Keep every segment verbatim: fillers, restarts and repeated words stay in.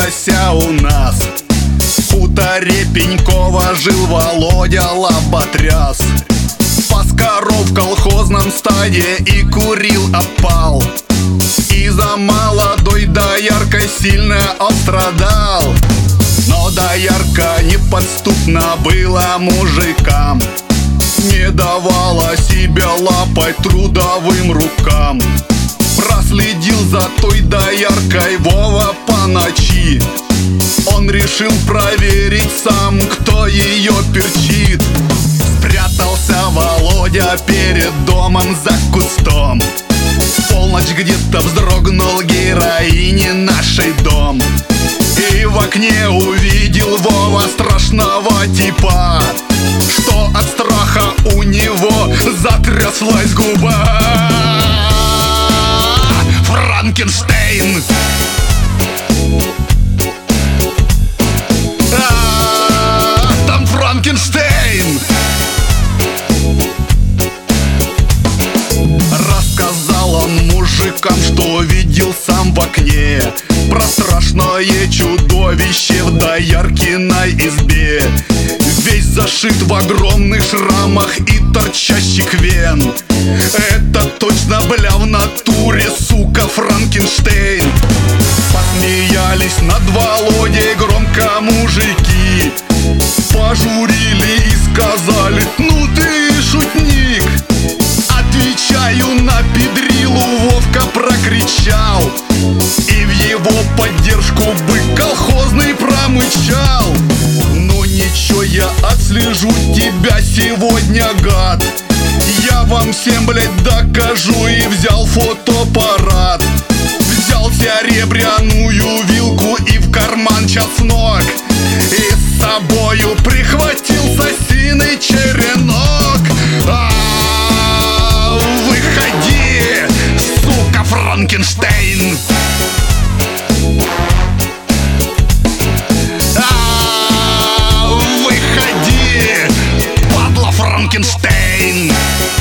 родился у нас. В хуторе Пенькова жил Володя Лоботряс. Пас коров в колхозном стаде и курил опал. И за молодой дояркой сильно он страдал. Но доярка неподступна была мужикам, не давала себя лапать трудовым рукам. Проследил за той дояркой Вова по ночи. Он решил проверить сам, кто ее перчит. Спрятался Володя перед домом за кустом. В полночь где-то вздрогнул героини нашей дом. И в окне увидел Вова страшного типа, что от страха у него затряслась губа. Франкенштейн! А, там Франкенштейн! Рассказал он мужикам, что видел сам в окне, про страшное чудовище в дояркиной избе. Весь зашит в огромных шрамах и торчащих вен. Это точно, бля, в натуре, сука, Франкенштейн. Посмеялись над Володей громко мужики, пожурили и сказали: ну ты шутник. Отвечаю на педрилу, Вовка прокричал, и в его поддержку бык колхозный промычал: ну ничего, я отслежу тебя сегодня, гад. Я вам всем, блядь, докажу. И взял фотоаппарат, взял серебряную вилку и в карман чеснок, и с собою прихватил сосиный черенок. А-а-а, выходи, сука, Франкенштейн! А-а-а, выходи, падла Франкенштейн!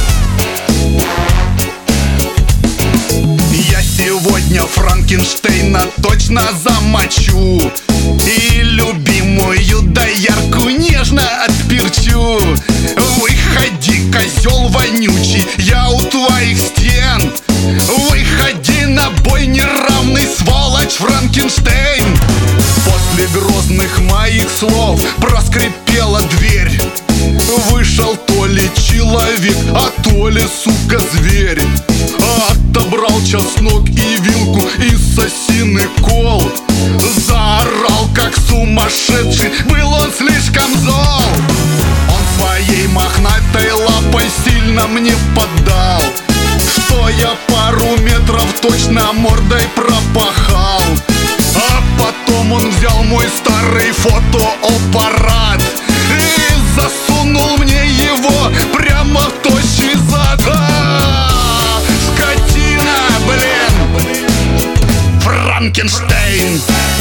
Я сегодня Франкенштейна точно замочу и любимую доярку нежно отперчу. Выходи, козел вонючий, я у твоих стен. Выходи на бой неравный, сволочь Франкенштейн. После грозных моих слов проскрипела дверь. Вышел то ли человек, а то ли, сука, зверь. Отобрал чеснок и вилку и сосиный кол. Заорал как сумасшедший, был он слишком зол. Он своей мохнатой лапой сильно мне поддал, что я пару метров точно мордой пропахал. А потом он взял мой старый фотоаппарат и засунул мне его прямо в тощий зад. А-а-а, скотина, блин! Франкенштейн!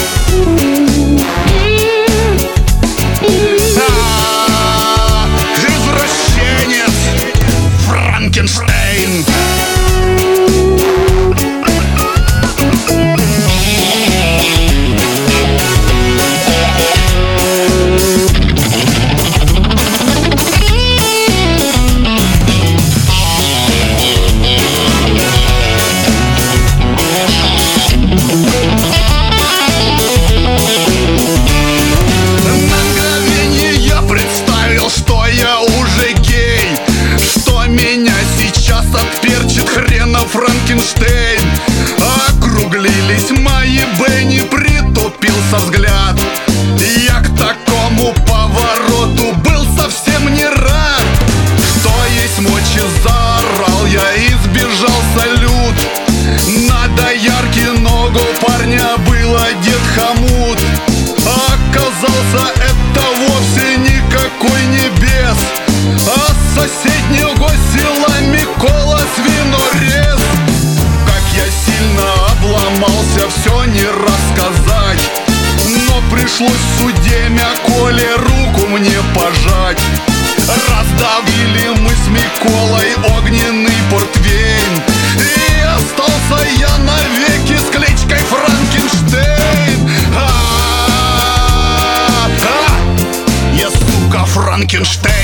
А-а-а, извращенец! Франкенштейн! Что меня сейчас отперли Франкенштейн.